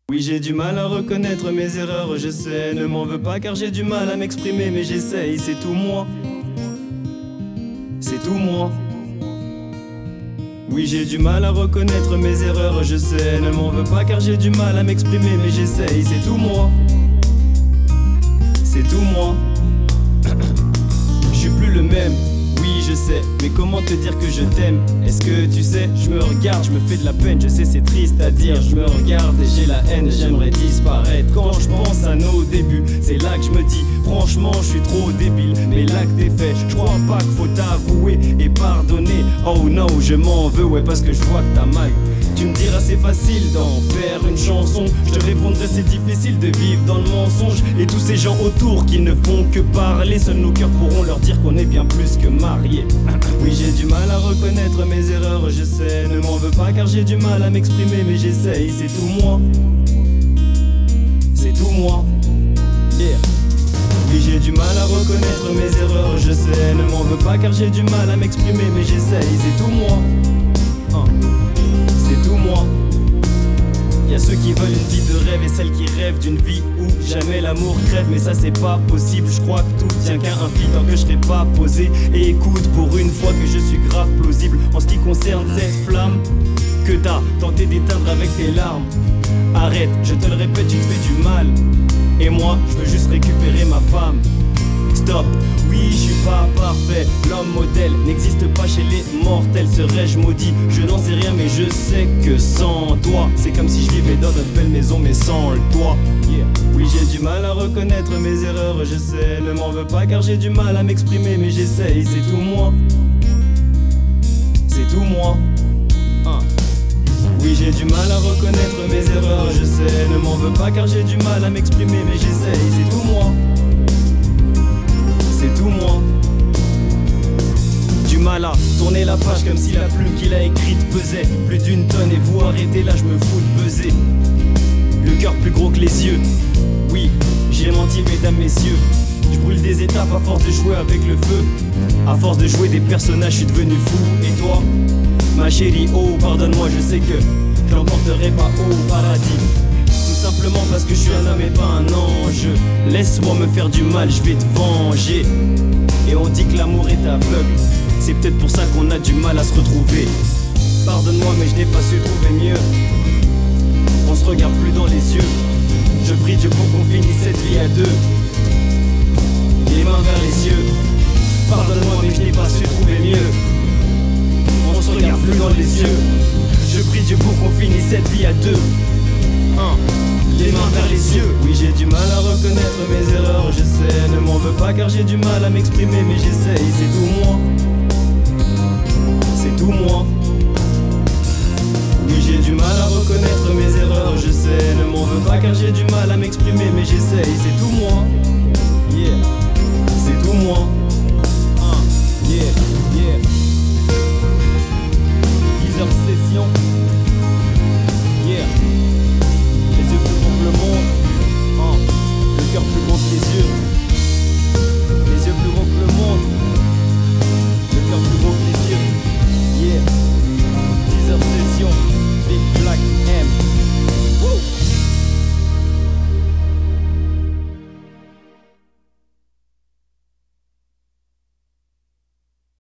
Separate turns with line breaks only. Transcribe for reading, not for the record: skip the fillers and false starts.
Oui, j'ai du mal à reconnaître mes erreurs, je sais. Ne m'en veux pas car j'ai du mal à m'exprimer, mais j'essaye, c'est tout moi. C'est tout moi. Oui, j'ai du mal à reconnaître mes erreurs, je sais. Ne m'en veux pas car j'ai du mal à m'exprimer, mais j'essaye, c'est tout moi. C'est tout moi. Je suis plus le même. Oui, je sais, mais comment te dire que je t'aime? Est-ce que tu sais, je me regarde, je me fais de la peine, je sais c'est triste à dire. Je me regarde et j'ai la haine, j'aimerais disparaître. Quand je pense à nos débuts, c'est là que je me dis, franchement je suis trop débile. Mais l'acte est fait, je crois pas qu'il faut t'avouer et pardonner. Oh no, je m'en veux, ouais, parce que je vois que t'as mal. Tu me diras c'est facile d'en faire une chanson. Je te répondrai c'est difficile de vivre dans le mensonge. Et tous ces gens autour qui ne font que parler, seuls nos cœurs pourront leur dire qu'on est bien plus que mariés. Oui, j'ai du mal à reconnaître mes erreurs, je sais. Ne m'en veux pas car j'ai du mal à m'exprimer, mais j'essaye, c'est tout moi. C'est tout moi. Yeah. Oui, j'ai du mal à reconnaître mes erreurs, je sais. Ne m'en veux pas car j'ai du mal à m'exprimer, mais j'essaye, c'est tout moi. C'est tout moi. Y'a ceux qui veulent une vie de rêve et celles qui rêvent d'une vie où jamais l'amour crève. Mais ça c'est pas possible, je crois que tout tient qu'à un fil tant que je serai pas posé. Et écoute pour une fois que je suis grave plausible en ce qui concerne cette flamme que t'as tenté d'éteindre avec tes larmes. Arrête, je te le répète, tu te fais du mal. Et moi, je veux juste récupérer ma femme. Stop, oui, je suis pas parfait. L'homme modèle n'existe pas chez les mortels. Serais-je maudit? Je n'en sais rien, mais je sais que sans toi, c'est comme si je vivais dans notre belle maison, mais sans le toit. Yeah. Oui, j'ai du mal à reconnaître mes erreurs, je sais. Ne m'en veux pas car j'ai du mal à m'exprimer, mais j'essaye, c'est tout moi. C'est tout moi. Oui, j'ai du mal à reconnaître mes erreurs, je sais. Ne m'en veux pas car j'ai du mal à m'exprimer, mais j'essaye, c'est tout moi. C'est tout moi. Du mal à tourner la page comme si la plume qu'il a écrite pesait plus d'une tonne. Et vous arrêtez là, je me fous de peser. Le cœur plus gros que les yeux. Oui, j'ai menti mesdames, messieurs. Je brûle des étapes à force de jouer avec le feu. À force de jouer des personnages, je suis devenu fou. Et toi, ma chérie, oh pardonne-moi, je sais que je l'emporterai pas au paradis. Tout simplement parce que je suis un homme et pas un ange. Laisse-moi me faire du mal, je vais te venger. Et on dit que l'amour est aveugle. C'est peut-être pour ça qu'on a du mal à se retrouver. Pardonne-moi mais je n'ai pas su trouver mieux. On se regarde plus dans les yeux. Je prie Dieu pour qu'on finisse cette vie à deux. Les mains vers les cieux. Pardonne-moi mais je n'ai pas su trouver mieux. On se regarde plus dans les yeux. Je prie Dieu pour qu'on finisse cette vie à deux. Les mains vers les yeux. Oui, j'ai du mal à reconnaître mes erreurs, je sais. Ne m'en veux pas car j'ai du mal à m'exprimer, mais j'essaye, c'est tout moi. C'est tout moi. Oui, j'ai du mal à reconnaître mes erreurs, je sais. Ne m'en veux pas car j'ai du mal à m'exprimer, mais j'essaye, c'est tout moi. Yeah, c'est tout moi. Yeah, yeah.